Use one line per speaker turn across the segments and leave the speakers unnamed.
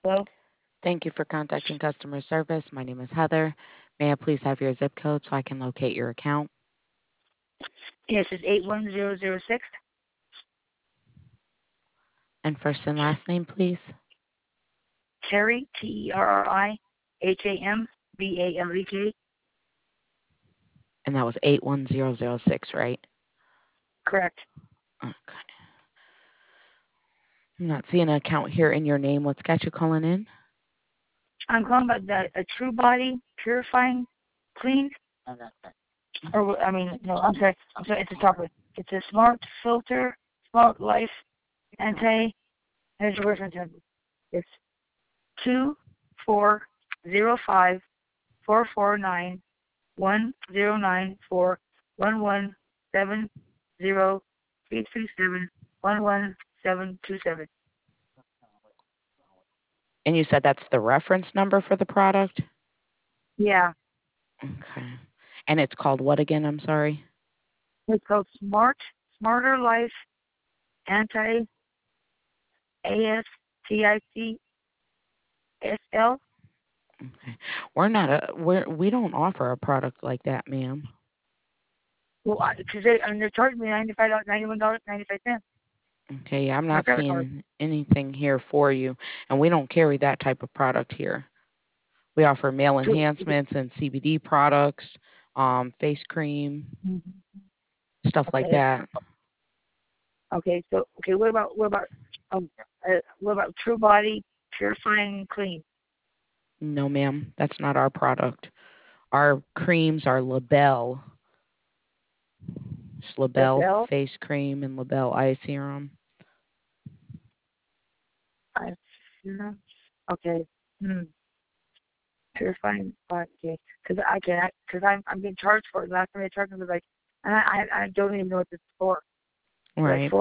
Hello?
Thank you for contacting customer service. My name is Heather. May I please have your zip code so I can locate your account?
Yes, it's 81006.
And first and last name, please.
Terry, TerriHamBalek.
And that was 81006, right?
Correct.
Okay. I'm not seeing an account here in your name. What's got you calling in?
I'm calling about a True Body Purifying Clean. Or, I mean, no, I'm sorry. It's a chocolate. It's a Smart Filter, Smart Life Anti. Here's the reference number. It's 2405-449-109-411-70337-11727.
And you said that's the reference number for the product?
Yeah,
Okay. And it's called what again? I'm sorry.
it's called Smarter Life Anti ASTICSL.
Okay. We don't offer a product like that, ma'am.
Well, because they're charging me $91.95
Okay, I'm
my
not
credit card.
seeing anything here for you, and we don't carry that type of product here. We offer male
So,
enhancements and CBD products, face cream, stuff like
okay,
that.
okay. So, okay. Um, what about True Body Purifying Clean?
No, ma'am, that's not our product. Our creams are Labelle. It's
The
Labelle
Bell.
face cream and Labelle eye serum.
I, no. Okay. Hmm. Purifying. Okay. Because I'm being charged for it. Last time they charged me was like, and I don't even know what this is for. Like
Right.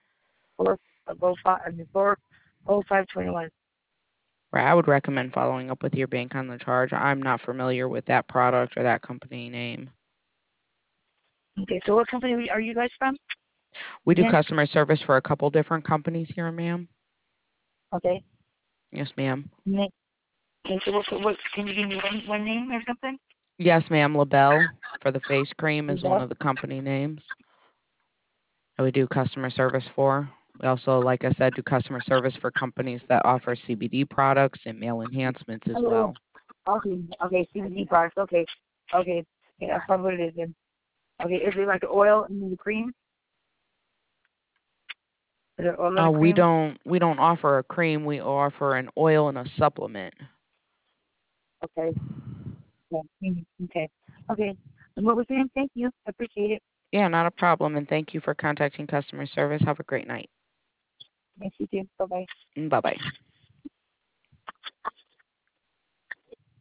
40521.
Right. I would recommend following up with your bank on the charge. I'm not familiar with that product or that company name.
Okay. So what company are you guys from?
We do
Again?
customer service for a couple different companies here, ma'am.
Okay.
Yes, ma'am.
Okay. So what can you give me one name or something?
Yes, ma'am. Labelle for the face cream is one
Bell.
of the company names that we do customer service for. We also, like I said, do customer service for companies that offer CBD products and male enhancements as
Oh,
well.
okay. Okay. CBD products. Okay. Okay. Yeah, that's probably what it is then. Okay. Is it like the oil and the cream? Is it oil and
We
cream?
don't offer a cream. We offer an oil and a supplement.
Okay. Yeah. Okay. Okay. And what was your name? Thank you. I appreciate it.
Yeah, not a problem. And thank you for contacting customer service. Have a great night.
Thank you too. Bye bye.
Bye bye.